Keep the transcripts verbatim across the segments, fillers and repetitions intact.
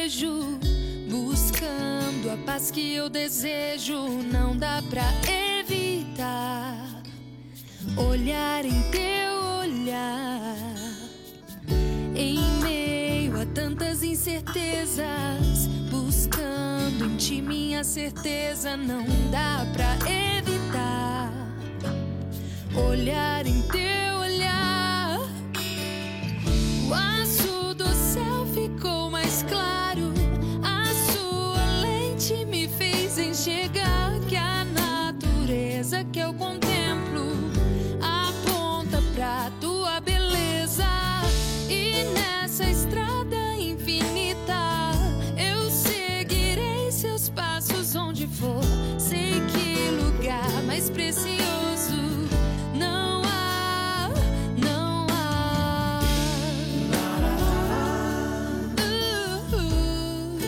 vejo, buscando a paz que eu desejo. Não dá pra evitar olhar em teu olhar. Em meio a tantas incertezas, buscando em ti minha certeza. Não dá pra evitar olhar em teu olhar. O azul do céu ficou mais claro, a sua lente me fez enxergar que a natureza que eu contemplo aponta pra tua beleza. E nessa estrada infinita eu seguirei seus passos onde for. Sei que lugar mais precioso não há, não há. Uh, uh.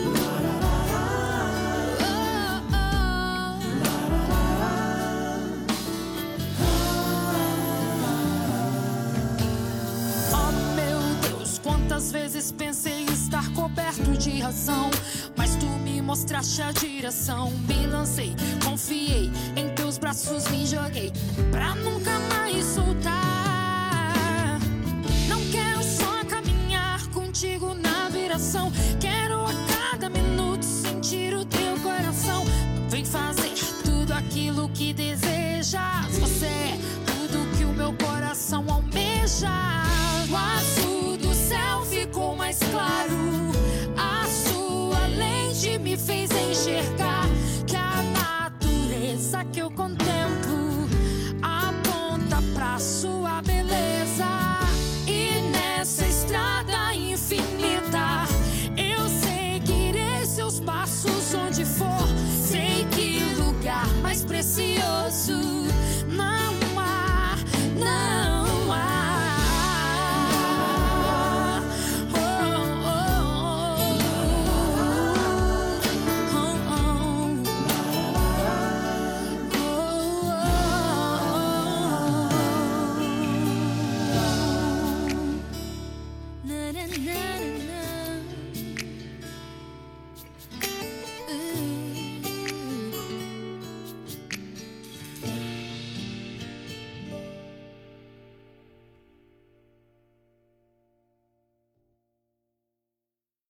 Oh, meu Deus, quantas vezes pensei estar coberto de razão, mas tu me mostraste a direção. Me lancei, confiei, em teus braços me joguei, pra nunca mais soltar. Não quero só caminhar contigo na viração, quero a cada minuto sentir o teu coração. Vem fazer tudo aquilo que desejas, você é tudo que o meu coração almeja. O azul do céu ficou mais claro, a sua lente me fez enxergar que a natureza que eu contemplo aponta pra sua beleza. E nessa estrada infinita eu seguirei seus passos onde for. Sei que lugar mais precioso não há, não há. Na, na, na.